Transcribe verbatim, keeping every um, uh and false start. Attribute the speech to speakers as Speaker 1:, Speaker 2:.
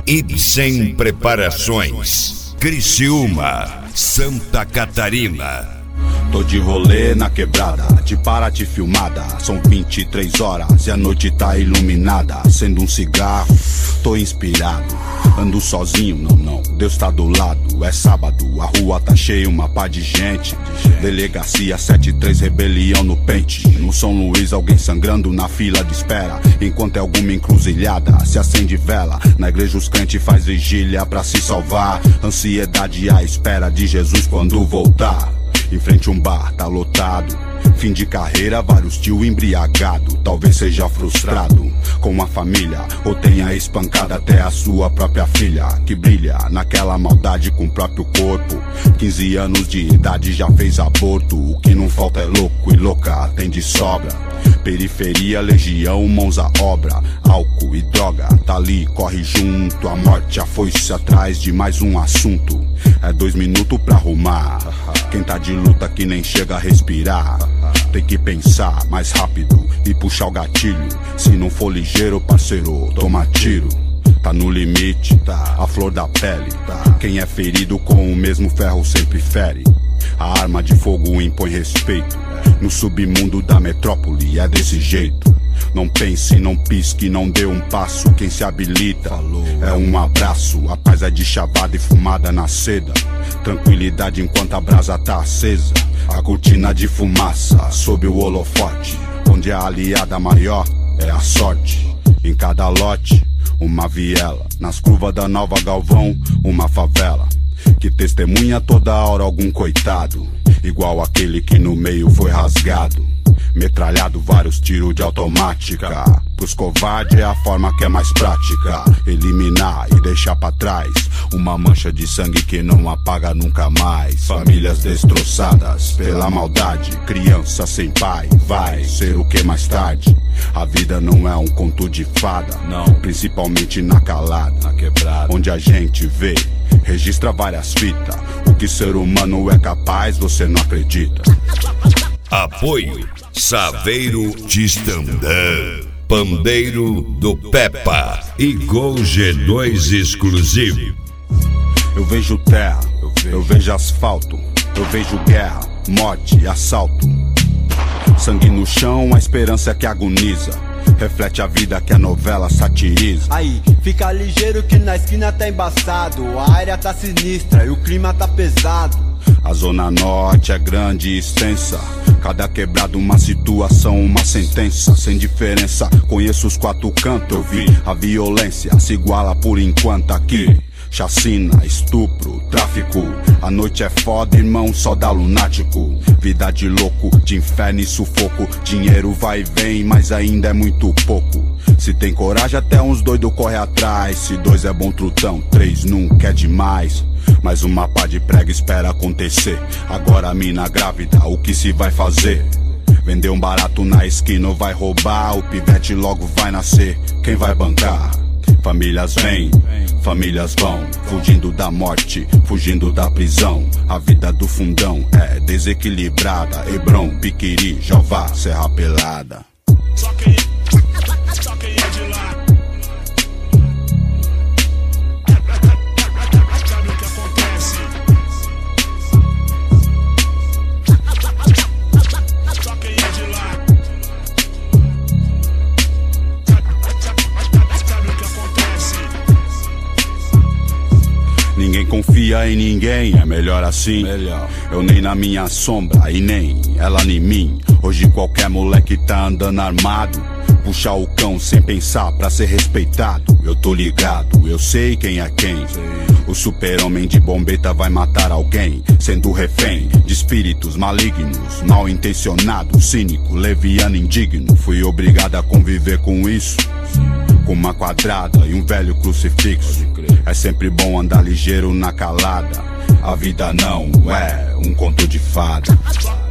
Speaker 1: Ibsen Preparações, Criciúma, Santa Catarina.
Speaker 2: Tô de rolê na quebrada, de Paraty filmada. São vinte e três horas e a noite tá iluminada. Acendo um cigarro, tô inspirado. Ando sozinho, não, não, Deus tá do lado. É sábado, a rua tá cheia, uma pá de gente. Delegacia sete três, rebelião no pente. No São Luís, alguém sangrando na fila de espera. Enquanto é alguma encruzilhada, se acende vela. Na igreja os crentes faz vigília pra se salvar. Ansiedade à espera de Jesus quando voltar. Em frente um bar, tá lotado. Fim de carreira, vários tio embriagado. Talvez seja frustrado com a família, ou tenha espancado até a sua própria filha, que brilha naquela maldade com o próprio corpo. Quinze anos de idade já fez aborto. O que não falta é louco e louca, tem de sobra. Periferia, legião, mãos à obra. Álcool e droga, tá ali, corre junto. A morte, a foice atrás de mais um assunto. É dois minutos pra arrumar. Quem tá de luta que nem chega a respirar. Tem que pensar mais rápido e puxar o gatilho. Se não for ligeiro, parceiro, toma tiro. Tá no limite, tá, a flor da pele, tá. Quem é ferido com o mesmo ferro sempre fere. A arma de fogo impõe respeito. No submundo da metrópole é desse jeito. Não pense, não pisque, não dê um passo. Quem se habilita é um abraço. A paz é de chavada e fumada na seda. Tranquilidade enquanto a brasa tá acesa. A cortina de fumaça sob o holofote. Onde a aliada maior é a sorte. Em cada lote, uma viela. Nas curvas da Nova Galvão, uma favela. Que testemunha toda hora algum coitado. Igual aquele que no meio foi rasgado. Metralhado vários tiros de automática. Pros covardes é a forma que é mais prática. Eliminar e deixar pra trás uma mancha de sangue que não apaga nunca mais. Famílias destroçadas pela maldade. Criança sem pai, vai ser o que mais tarde. A vida não é um conto de fada, não. Principalmente na calada, na quebrada, onde a gente vê, registra várias fitas. O que ser humano é capaz, você não acredita.
Speaker 1: Apoio Saveiro Tistandã, Pandeiro do Peppa e Gol G dois exclusivo.
Speaker 2: Eu vejo terra, eu vejo, eu vejo asfalto. Eu vejo guerra, morte e assalto. Sangue no chão, a esperança que agoniza. Reflete a vida que a novela satiriza.
Speaker 3: Aí, fica ligeiro que na esquina tá embaçado. A área tá sinistra e o clima tá pesado.
Speaker 2: A zona norte é grande e extensa. Cada quebrada uma situação, uma sentença. Sem diferença, conheço os quatro cantos. Eu vi a violência se iguala por enquanto aqui. Chacina, estupro, tráfico. A noite é foda, irmão, só dá lunático. Vida de louco, de inferno e sufoco. Dinheiro vai e vem, mas ainda é muito pouco. Se tem coragem até uns doidos corre atrás. Se dois é bom trutão, três nunca é demais. Mais uma pá de prega espera acontecer. Agora a mina grávida, o que se vai fazer? Vender um barato na esquina ou vai roubar? O pivete logo vai nascer, quem vai bancar? Famílias vêm, famílias vão, fugindo da morte, fugindo da prisão. A vida do fundão é desequilibrada. Hebron, Piquiri, Jová, Serra Pelada.
Speaker 4: Só quem, só quem é de lá sabe o que acontece. Só quem é de lá sabe o que acontece.
Speaker 2: Ninguém confia em ninguém, é melhor assim. Melhor. Eu nem na minha sombra e nem ela em mim. Hoje qualquer moleque tá andando armado. Puxar o cão sem pensar pra ser respeitado. Eu tô ligado, eu sei quem é quem. O super-homem de bombeta vai matar alguém, sendo refém de espíritos malignos, mal intencionado, cínico, leviano, indigno. Fui obrigado a conviver com isso, com uma quadrada e um velho crucifixo. É sempre bom andar ligeiro na calada. A vida não é um conto de fada.